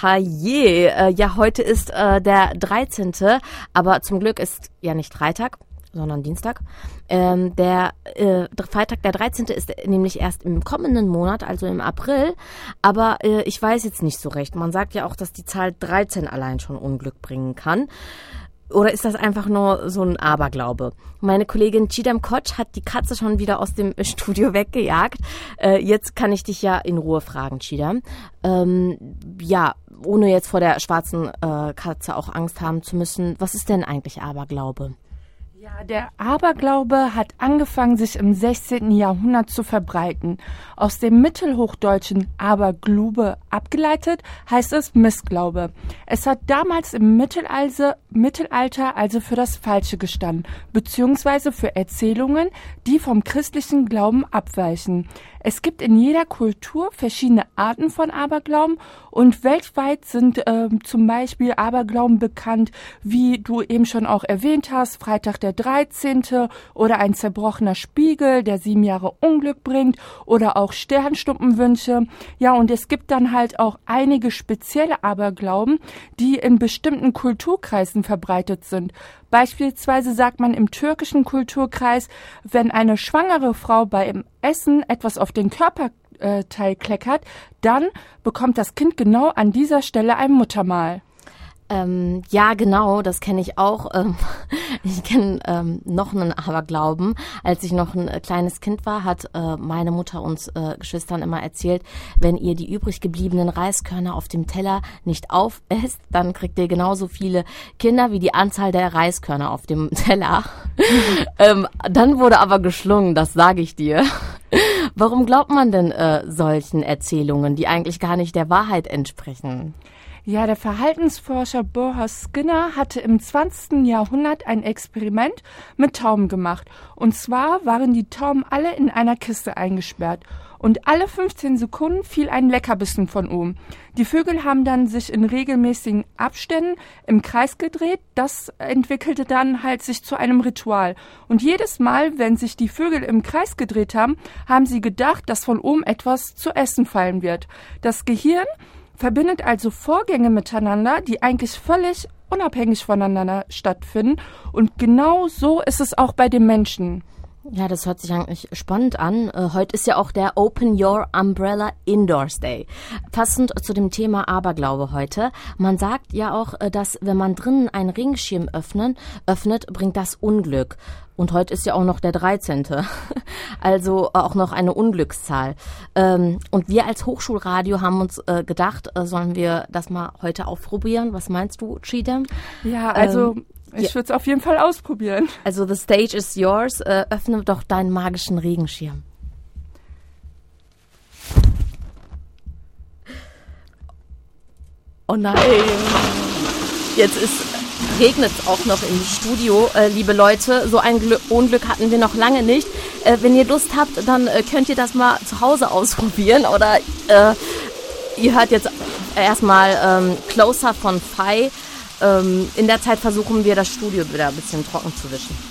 Haje. Ja, heute ist der 13., aber zum Glück ist ja nicht Freitag, sondern Dienstag. Der Freitag, der 13. ist nämlich erst im kommenden Monat, also im April. Aber ich weiß jetzt nicht so recht. Man sagt ja auch, dass die Zahl 13 allein schon Unglück bringen kann. Oder ist das einfach nur so ein Aberglaube? Meine Kollegin Chidam Koch hat die Katze schon wieder aus dem Studio weggejagt. Jetzt kann ich dich ja in Ruhe fragen, Chidam. Ja, ohne jetzt vor der schwarzen Katze auch Angst haben zu müssen. Was ist denn eigentlich Aberglaube? Ja, der Aberglaube hat angefangen, sich im 16. Jahrhundert zu verbreiten. Aus dem mittelhochdeutschen Aberglube abgeleitet heißt es Missglaube. Es hat damals im Mittelalter also für das Falsche gestanden, beziehungsweise für Erzählungen, die vom christlichen Glauben abweichen. Es gibt in jeder Kultur verschiedene Arten von Aberglauben und weltweit sind zum Beispiel Aberglauben bekannt, wie du eben schon auch erwähnt hast, Freitag der 13. oder ein zerbrochener Spiegel, der 7 Jahre Unglück bringt oder auch Sternschnuppenwünsche. Ja, und es gibt dann halt auch einige spezielle Aberglauben, die in bestimmten Kulturkreisen verbreitet sind. Beispielsweise sagt man im türkischen Kulturkreis, wenn eine schwangere Frau beim Essen etwas auf den Körperteil kleckert, dann bekommt das Kind genau an dieser Stelle ein Muttermal. Ja, genau, das kenne ich auch. Ich kenne noch einen Aberglauben. Als ich noch ein kleines Kind war, hat meine Mutter uns Geschwistern immer erzählt, wenn ihr die übrig gebliebenen Reiskörner auf dem Teller nicht aufesst, dann kriegt ihr genauso viele Kinder wie die Anzahl der Reiskörner auf dem Teller. Dann wurde aber geschlungen, das sage ich dir. Warum glaubt man denn solchen Erzählungen, die eigentlich gar nicht der Wahrheit entsprechen? Ja, der Verhaltensforscher Boris Skinner hatte im 20. Jahrhundert ein Experiment mit Tauben gemacht. Und zwar waren die Tauben alle in einer Kiste eingesperrt. Und alle 15 Sekunden fiel ein Leckerbissen von oben. Die Vögel haben dann sich in regelmäßigen Abständen im Kreis gedreht. Das entwickelte dann halt sich zu einem Ritual. Und jedes Mal, wenn sich die Vögel im Kreis gedreht haben, haben sie gedacht, dass von oben etwas zu essen fallen wird. Das Gehirn verbindet also Vorgänge miteinander, die eigentlich völlig unabhängig voneinander stattfinden. Und genau so ist es auch bei den Menschen. Ja, das hört sich eigentlich spannend an. Heute ist ja auch der Open Your Umbrella Indoors Day. Passend zu dem Thema Aberglaube heute. Man sagt ja auch, dass wenn man drinnen einen Regenschirm öffnet, bringt das Unglück. Und heute ist ja auch noch der 13. Also auch noch eine Unglückszahl. Und wir als Hochschulradio haben uns gedacht, sollen wir das mal heute aufprobieren? Was meinst du, Chidam? Ja, also ich würde es auf jeden Fall ausprobieren. Also the stage is yours. Öffne doch deinen magischen Regenschirm. Oh nein. Jetzt regnet es auch noch im Studio, liebe Leute. So ein Unglück hatten wir noch lange nicht. Wenn ihr Lust habt, dann könnt ihr das mal zu Hause ausprobieren. Oder ihr hört jetzt erstmal Closer von Fei. In der Zeit versuchen wir, das Studio wieder ein bisschen trocken zu wischen.